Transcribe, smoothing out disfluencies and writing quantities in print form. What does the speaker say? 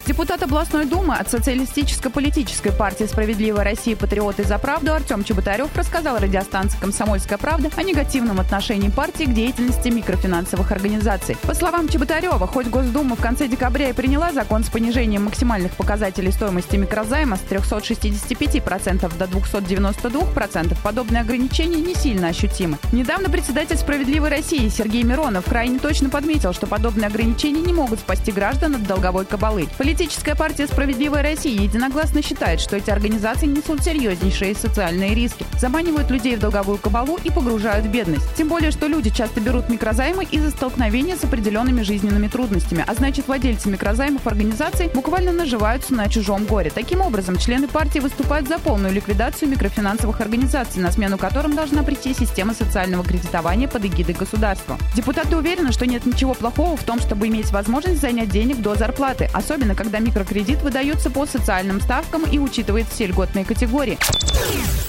Депутат областной думы от Социалистической партии «Справедливая Россия. Патриоты за правду» Артем Чеботарев рассказал радиостанции «Комсомольская правда» о негативном отношении партии к деятельности микрофинансовых организаций. По словам Чеботарева, хоть Госдума в конце декабря и приняла закон с понижением максимальных показателей стоимости микрозайма с 365% до 292%, подобные ограничения не сильно ощутимы. Недавно председатель «Справедливой России» Сергей Миронов крайне точно подметил, что подобные ограничения не могут спасти граждан от долговой кабалы. Политическая партия «Справедливая Россия» единогласно считает, что эти организации несут серьезнейшие социальные риски, заманивают людей в долговую кабалу и погружают в бедность. Тем более, что люди часто берут микрозаймы из-за столкновения с определенными жизненными трудностями, а значит, владельцы микрозаймов организаций буквально наживаются на чужом горе. Таким образом, члены партии выступают за полную ликвидацию микрофинансовых организаций, на смену которым должна прийти система социального кредитования под эгидой государства. Депутаты уверены, что нет ничего плохого в том, чтобы иметь возможность занять денег до зарплаты, особенно когда микрокредит выдается по социальным ставкам и учитывает все льготные категории.